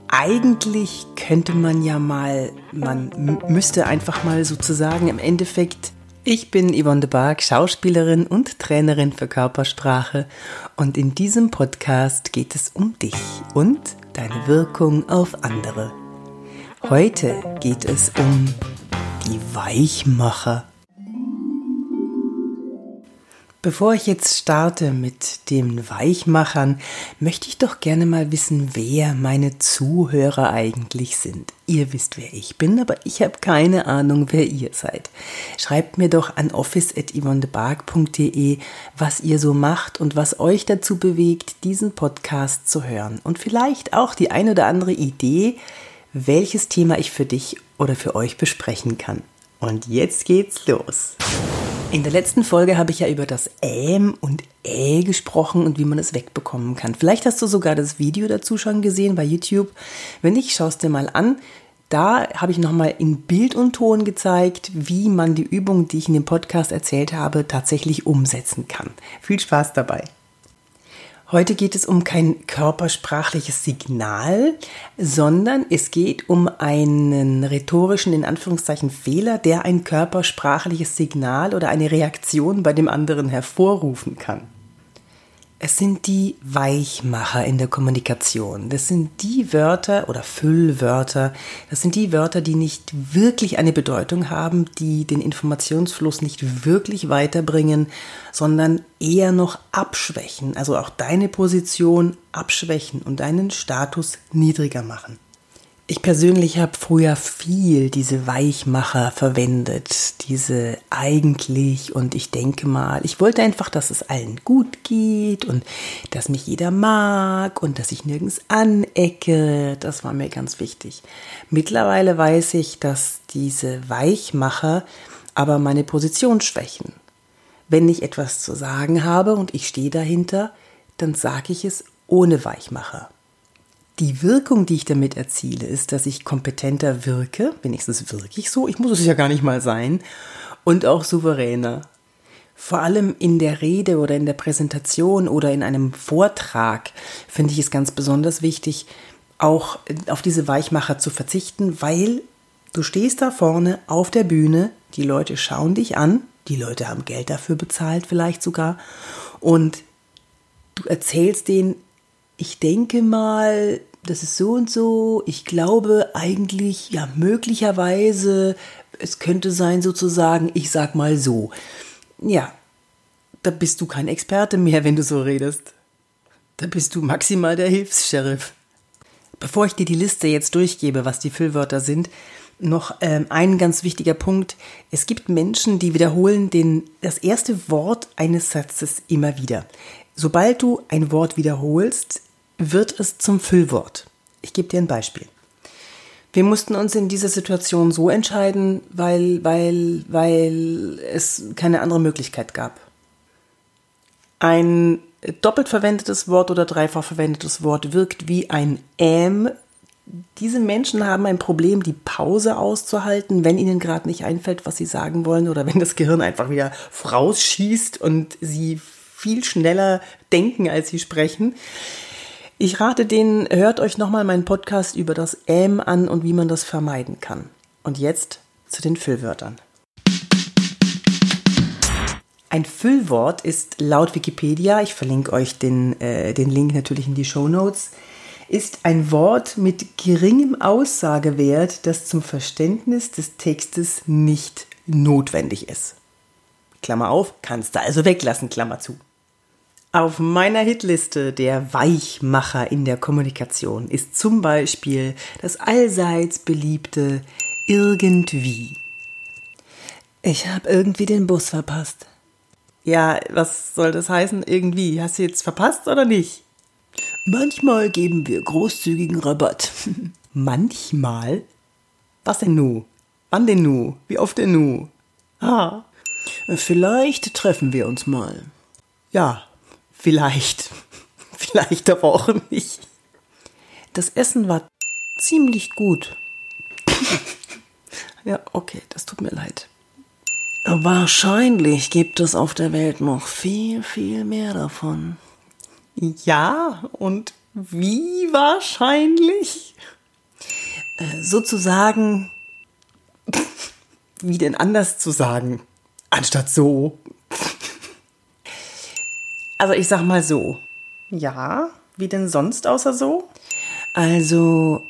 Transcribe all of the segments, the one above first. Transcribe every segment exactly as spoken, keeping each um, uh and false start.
Eigentlich könnte man ja mal, man m- müsste einfach mal sozusagen im Endeffekt, ich bin Yvonne de Barg, Schauspielerin und Trainerin für Körpersprache und in diesem Podcast geht es um dich und deine Wirkung auf andere. Heute geht es um die Weichmacher. Bevor ich jetzt starte mit den Weichmachern, möchte ich doch gerne mal wissen, wer meine Zuhörer eigentlich sind. Ihr wisst, wer ich bin, aber ich habe keine Ahnung, wer ihr seid. Schreibt mir doch an office at yvonne de barg punkt de, was ihr so macht und was euch dazu bewegt, diesen Podcast zu hören. Und vielleicht auch die ein oder andere Idee, welches Thema ich für dich oder für euch besprechen kann. Und jetzt geht's los. In der letzten Folge habe ich ja über das Ähm und Ä gesprochen und wie man es wegbekommen kann. Vielleicht hast du sogar das Video dazu schon gesehen bei YouTube. Wenn nicht, schau es dir mal an. Da habe ich nochmal in Bild und Ton gezeigt, wie man die Übung, die ich in dem Podcast erzählt habe, tatsächlich umsetzen kann. Viel Spaß dabei. Heute geht es um kein körpersprachliches Signal, sondern es geht um einen rhetorischen, in Anführungszeichen, Fehler, der ein körpersprachliches Signal oder eine Reaktion bei dem anderen hervorrufen kann. Es sind die Weichmacher in der Kommunikation. Das sind die Wörter oder Füllwörter, das sind die Wörter, die nicht wirklich eine Bedeutung haben, die den Informationsfluss nicht wirklich weiterbringen, sondern eher noch abschwächen, also auch deine Position abschwächen und deinen Status niedriger machen. Ich persönlich habe früher viel diese Weichmacher verwendet, diese eigentlich und ich denke mal, ich wollte einfach, dass es allen gut geht und dass mich jeder mag und dass ich nirgends anecke, das war mir ganz wichtig. Mittlerweile weiß ich, dass diese Weichmacher aber meine Position schwächen. Wenn ich etwas zu sagen habe und ich stehe dahinter, dann sage ich es ohne Weichmacher. Die Wirkung, die ich damit erziele, ist, dass ich kompetenter wirke, wenigstens wirklich so, ich muss es ja gar nicht mal sein, und auch souveräner. Vor allem in der Rede oder in der Präsentation oder in einem Vortrag finde ich es ganz besonders wichtig, auch auf diese Weichmacher zu verzichten, weil du stehst da vorne auf der Bühne, die Leute schauen dich an, die Leute haben Geld dafür bezahlt vielleicht sogar, und du erzählst denen, ich denke mal, das ist so und so, ich glaube eigentlich, ja möglicherweise, es könnte sein sozusagen, ich sag mal so. Ja, da bist du kein Experte mehr, wenn du so redest. Da bist du maximal der Hilfs-Sheriff. Bevor ich dir die Liste jetzt durchgebe, was die Füllwörter sind, noch ähm, ein ganz wichtiger Punkt. Es gibt Menschen, die wiederholen den, das erste Wort eines Satzes immer wieder. Sobald du ein Wort wiederholst, wird es zum Füllwort. Ich gebe dir ein Beispiel. Wir mussten uns in dieser Situation so entscheiden, weil, weil, weil es keine andere Möglichkeit gab. Ein doppelt verwendetes Wort oder dreifach verwendetes Wort wirkt wie ein Ähm. Diese Menschen haben ein Problem, die Pause auszuhalten, wenn ihnen gerade nicht einfällt, was sie sagen wollen, oder wenn das Gehirn einfach wieder vorausschießt und sie viel schneller denken, als sie sprechen. Ich rate denen, hört euch nochmal meinen Podcast über das Ähm an und wie man das vermeiden kann. Und jetzt zu den Füllwörtern. Ein Füllwort ist laut Wikipedia, ich verlinke euch den, äh, den Link natürlich in die Shownotes, ist ein Wort mit geringem Aussagewert, das zum Verständnis des Textes nicht notwendig ist. Klammer auf, kannst du also weglassen, Klammer zu. Auf meiner Hitliste der Weichmacher in der Kommunikation ist zum Beispiel das allseits beliebte irgendwie. Ich habe irgendwie den Bus verpasst. Ja, was soll das heißen, irgendwie? Hast du jetzt verpasst oder nicht? Manchmal geben wir großzügigen Rabatt. Manchmal? Was denn nu? Wann denn nu? Wie oft denn nu? Ah. Vielleicht treffen wir uns mal. Ja. Vielleicht. Vielleicht aber auch nicht. Das Essen war ziemlich gut. Ja, okay, das tut mir leid. Wahrscheinlich gibt es auf der Welt noch viel, viel mehr davon. Ja, und wie wahrscheinlich? äh, sozusagen, wie denn anders zu sagen, anstatt so. Also ich sag mal so. Ja, wie denn sonst außer so? Also,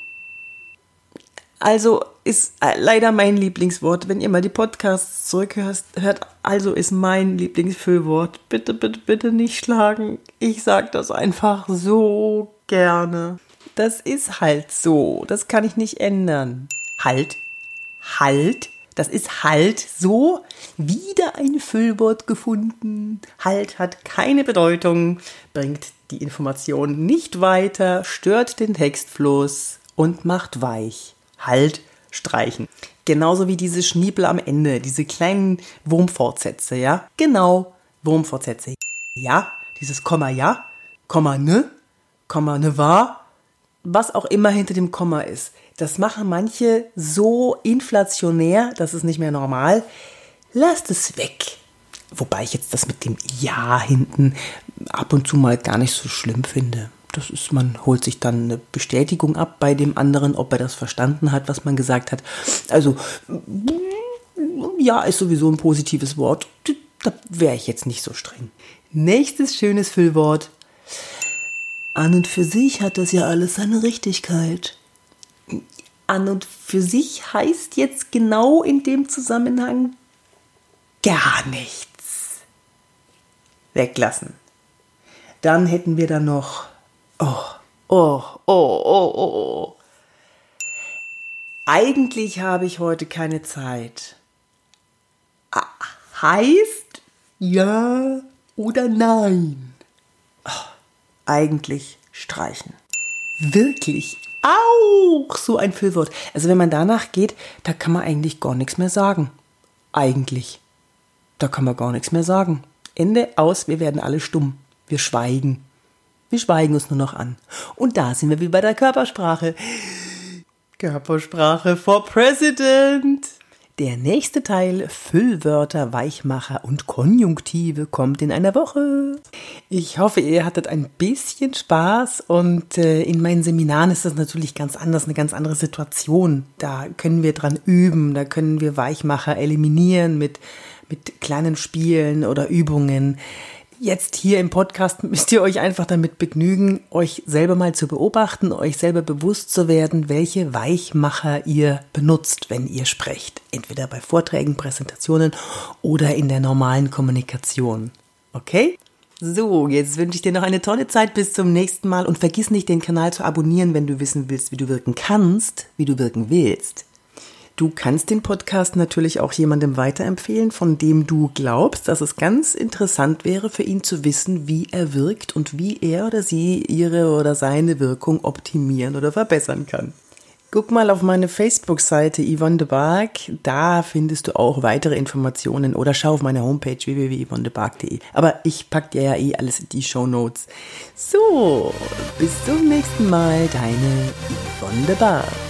also ist leider mein Lieblingswort. Wenn ihr mal die Podcasts zurückhört, hört, also ist mein Lieblingsfüllwort. Bitte, bitte, bitte nicht schlagen. Ich sag das einfach so gerne. Das ist halt so. Das kann ich nicht ändern. Halt, halt. Das ist halt so. Wieder ein Füllwort gefunden. Halt hat keine Bedeutung, bringt die Information nicht weiter, stört den Textfluss und macht weich. Halt, streichen. Genauso wie diese Schniepel am Ende, diese kleinen Wurmfortsätze, ja? Genau, Wurmfortsätze. Ja, dieses Komma ja, Komma ne, Komma ne war, was auch immer hinter dem Komma ist. Das machen manche so inflationär, das ist nicht mehr normal. Lasst es weg. Wobei ich jetzt das mit dem Ja hinten ab und zu mal gar nicht so schlimm finde. Das ist, man holt sich dann eine Bestätigung ab bei dem anderen, ob er das verstanden hat, was man gesagt hat. Also, ja, ist sowieso ein positives Wort. Da wäre ich jetzt nicht so streng. Nächstes schönes Füllwort. An und für sich hat das ja alles seine Richtigkeit. An und für sich heißt jetzt genau in dem Zusammenhang gar nichts. Weglassen. Dann hätten wir da noch oh, oh, oh, oh, oh. Eigentlich habe ich heute keine Zeit. Ah, heißt ja oder nein? Oh, eigentlich streichen. Wirklich auch so ein Füllwort. Also wenn man danach geht, da kann man eigentlich gar nichts mehr sagen. Eigentlich. Da kann man gar nichts mehr sagen. Ende, aus, wir werden alle stumm. Wir schweigen. Wir schweigen uns nur noch an. Und da sind wir wie bei der Körpersprache. Körpersprache for President. Der nächste Teil, Füllwörter, Weichmacher und Konjunktive, kommt in einer Woche. Ich hoffe, ihr hattet ein bisschen Spaß und äh, in meinen Seminaren ist das natürlich ganz anders, eine ganz andere Situation. Da können wir dran üben, da können wir Weichmacher eliminieren mit, mit kleinen Spielen oder Übungen. Jetzt hier im Podcast müsst ihr euch einfach damit begnügen, euch selber mal zu beobachten, euch selber bewusst zu werden, welche Weichmacher ihr benutzt, wenn ihr sprecht. Entweder bei Vorträgen, Präsentationen oder in der normalen Kommunikation. Okay? So, jetzt wünsche ich dir noch eine tolle Zeit bis zum nächsten Mal und vergiss nicht, den Kanal zu abonnieren, wenn du wissen willst, wie du wirken kannst, wie du wirken willst. Du kannst den Podcast natürlich auch jemandem weiterempfehlen, von dem du glaubst, dass es ganz interessant wäre für ihn zu wissen, wie er wirkt und wie er oder sie ihre oder seine Wirkung optimieren oder verbessern kann. Guck mal auf meine Facebook-Seite Yvonne de Barg, da findest du auch weitere Informationen oder schau auf meine Homepage w w w punkt yvonne de barg punkt d e. Aber ich pack dir ja eh alles in die Shownotes. So, bis zum nächsten Mal, deine Yvonne de Barg.